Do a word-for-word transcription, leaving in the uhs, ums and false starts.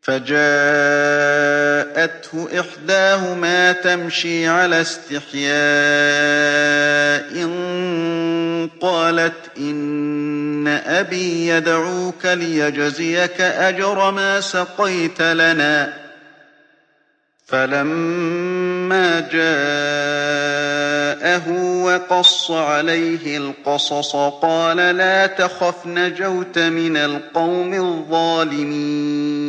فَجَاءَتْهُ إِحْدَاهُمَا تَمْشِي عَلَى اسْتِحْيَاءٍ قَالَتْ إِنَّ أَبِي يَدْعُوكَ لِيَجْزِيَكَ أَجْرَ مَا سَقَيْتَ لَنَا. فَلَمَّا جَاءَهُ وَقَصَّ عَلَيْهِ الْقَصَصَ قَالَ لَا تَخَفْ نَجَوْتَ مِنَ الْقَوْمِ الظَّالِمِينَ